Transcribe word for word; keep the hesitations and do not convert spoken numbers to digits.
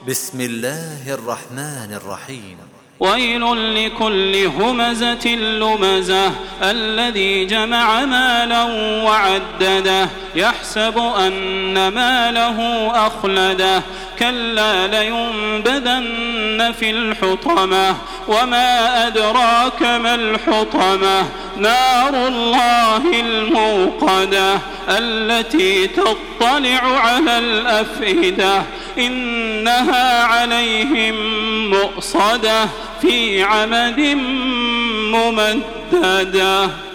بسم الله الرحمن الرحيم. ويل لكل همزة لمزة الذي جمع مالا وعدده يحسب أن ماله أخلده كلا لينبذن في الحطمة وما أدراك ما الحطمة نار الله الموقدة التي تطلع على الأفئدة إنها عليهم مؤصدة في عمد ممددة.